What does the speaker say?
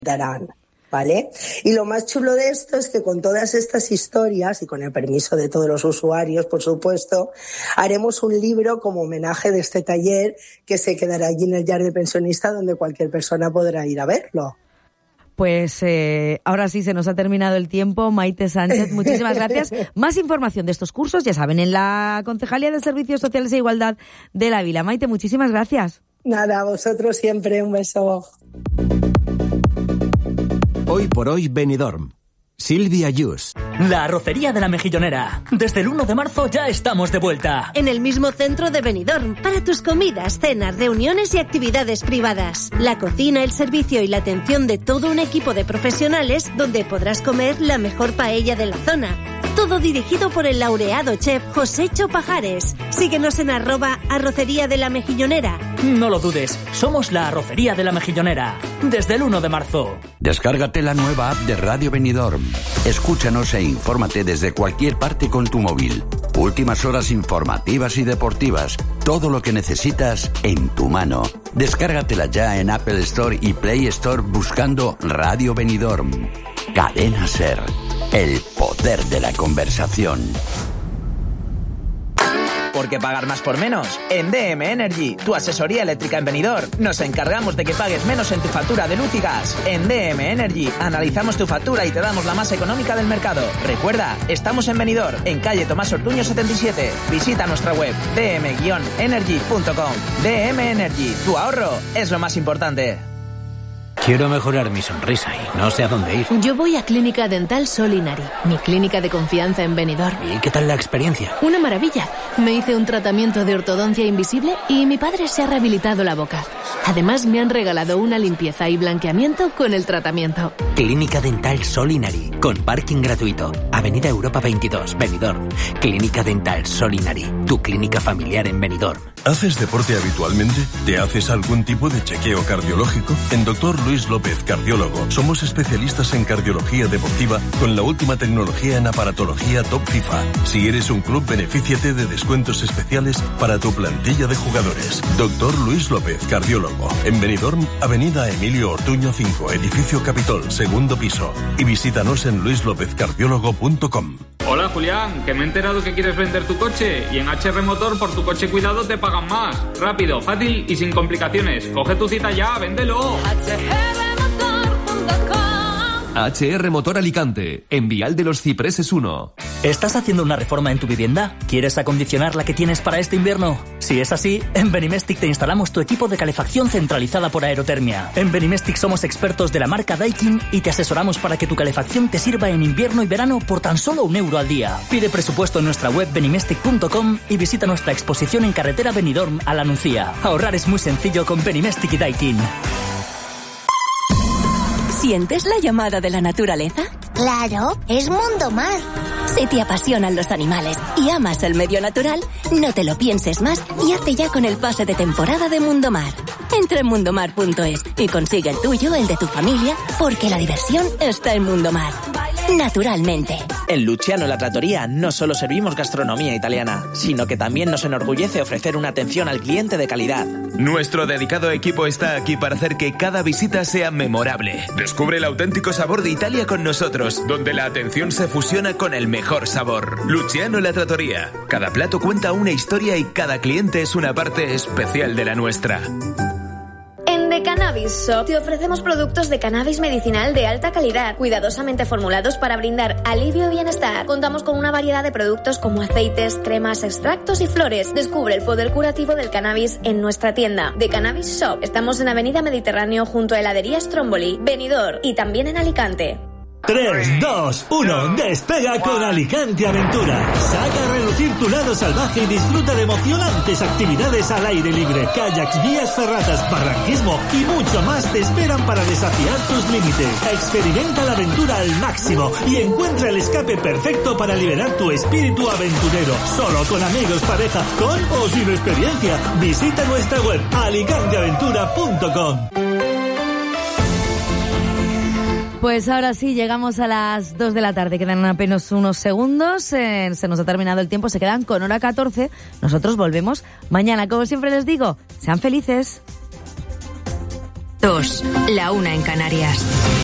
darán. ¿Vale? Y lo más chulo de esto es que con todas estas historias y con el permiso de todos los usuarios, por supuesto, haremos un libro como homenaje de este taller que se quedará allí en el Yard de Pensionista, donde cualquier persona podrá ir a verlo. Pues ahora sí se nos ha terminado el tiempo. Maite Sánchez, muchísimas gracias. Más información de estos cursos, ya saben, en la Concejalía de Servicios Sociales e Igualdad de la Vila. Maite, muchísimas gracias. Nada, a vosotros siempre un beso. Hoy por hoy Benidorm. Silvia Yus. La Arrocería de la Mejillonera. Desde el 1 de marzo ya estamos de vuelta. En el mismo centro de Benidorm, para tus comidas, cenas, reuniones y actividades privadas. La cocina, el servicio y la atención de todo un equipo de profesionales donde podrás comer la mejor paella de la zona. Todo dirigido por el laureado chef Josécho Pajares. Síguenos en @Arrocería de la Mejillonera. No lo dudes, somos la Arrocería de la Mejillonera. Desde el 1 de marzo. Descárgate la nueva app de Radio Benidorm. Escúchanos e infórmate desde cualquier parte con tu móvil. Últimas horas informativas y deportivas. Todo lo que necesitas en tu mano. Descárgatela ya en Apple Store y Play Store buscando Radio Benidorm. Cadena SER. El poder de la conversación. ¿Por qué pagar más por menos? En DM Energy, tu asesoría eléctrica en Benidorm, nos encargamos de que pagues menos en tu factura de luz y gas. En DM Energy, analizamos tu factura y te damos la más económica del mercado. Recuerda, estamos en Benidorm, en calle Tomás Ortuño 77. Visita nuestra web, dm-energy.com. DM Energy, tu ahorro es lo más importante. Quiero mejorar mi sonrisa y no sé a dónde ir. Yo voy a Clínica Dental Solinari, mi clínica de confianza en Benidorm. ¿Y qué tal la experiencia? Una maravilla. Me hice un tratamiento de ortodoncia invisible y mi padre se ha rehabilitado la boca. Además, me han regalado una limpieza y blanqueamiento con el tratamiento. Clínica Dental Solinari, con parking gratuito. Avenida Europa 22, Benidorm. Clínica Dental Solinari, tu clínica familiar en Benidorm. ¿Haces deporte habitualmente? ¿Te haces algún tipo de chequeo cardiológico? En Dr. Luis López, cardiólogo, somos especialistas en cardiología deportiva con la última tecnología en aparatología top FIFA. Si eres un club, benefíciate de descuentos especiales para tu plantilla de jugadores. Dr. Luis López, cardiólogo. En Benidorm, Avenida Emilio Ortuño 5, Edificio Capitol, segundo piso. Y visítanos en luislopezcardiólogo.com. Hola Julián, que me he enterado que quieres vender tu coche y en HR Motor por tu coche cuidado te pagan más. Rápido, fácil y sin complicaciones. Coge tu cita ya, véndelo. HR Motor Alicante, en Vial de los Cipreses 1. ¿Estás haciendo una reforma en tu vivienda? ¿Quieres acondicionar la que tienes para este invierno? Si es así, en Benimestic te instalamos tu equipo de calefacción centralizada por aerotermia. En Benimestic somos expertos de la marca Daikin y te asesoramos para que tu calefacción te sirva en invierno y verano por tan solo €1 al día. Pide presupuesto en nuestra web benimestic.com y visita nuestra exposición en carretera Benidorm a la Nucía. Ahorrar es muy sencillo con Benimestic y Daikin. ¿Sientes la llamada de la naturaleza? Claro, es Mundo Mar. Si te apasionan los animales y amas el medio natural, no te lo pienses más y hazte ya con el pase de temporada de Mundo Mar. Entra en mundomar.es y consigue el tuyo, el de tu familia, porque la diversión está en Mundo Mar. Naturalmente. En Luciano La Trattoria no solo servimos gastronomía italiana, sino que también nos enorgullece ofrecer una atención al cliente de calidad. Nuestro dedicado equipo está aquí para hacer que cada visita sea memorable. Descubre el auténtico sabor de Italia con nosotros, donde la atención se fusiona con el mejor sabor. Luciano La Trattoria. Cada plato cuenta una historia y cada cliente es una parte especial de la nuestra. En The Cannabis Shop te ofrecemos productos de cannabis medicinal de alta calidad, cuidadosamente formulados para brindar alivio y bienestar. Contamos con una variedad de productos como aceites, cremas, extractos y flores. Descubre el poder curativo del cannabis en nuestra tienda. The Cannabis Shop. Estamos en Avenida Mediterráneo junto a Heladería Stromboli, Benidorm y también en Alicante. 3, 2, 1, despega con Alicante Aventura. Saca a relucir tu lado salvaje y disfruta de emocionantes actividades al aire libre. Kayaks, vías ferratas, barranquismo y mucho más te esperan para desafiar tus límites. Experimenta la aventura al máximo y encuentra el escape perfecto para liberar tu espíritu aventurero. Solo con amigos, pareja, con o sin experiencia. Visita nuestra web alicanteaventura.com. Pues ahora sí, llegamos a las 2 de la tarde, quedan apenas unos segundos, se nos ha terminado el tiempo, se quedan con hora 14, nosotros volvemos mañana, como siempre les digo, sean felices. 2, la 1 en Canarias.